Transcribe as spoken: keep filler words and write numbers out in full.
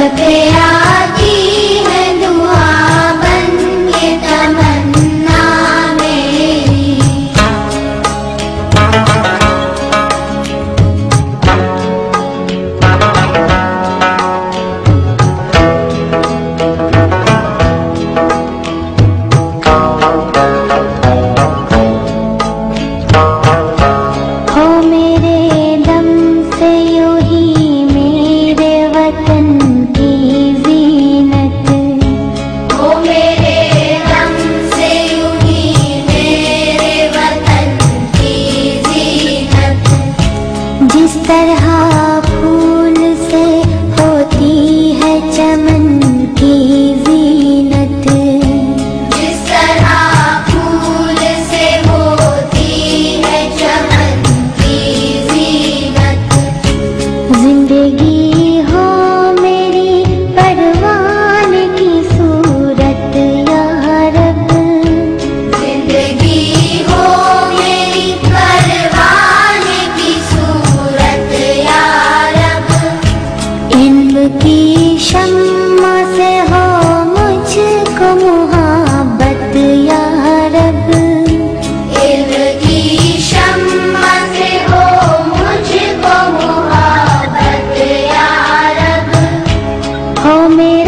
पे आती है दुआ बन के तमन्ना मेरी। हो मेरे दम से यूं ही मेरे वतन की ज़ीनत, हो मेरे दम से यूं ही मेरे वतन की ज़ीनत। जिस तरह फूल से होती है चमन की ज़ीनत, जिस तरह फूल से होती है चमन की ज़ीनत। जिंदगी हो मेरी परवान की सूरत या रब, जिंदगी हो मेरी परवान की सूरत या रब। इल्म की शम्मा से हो मुझको मुहब्बत या रब, इल्म की शम्मा से हो मुझको मुहब्बत या रब। हो मेरे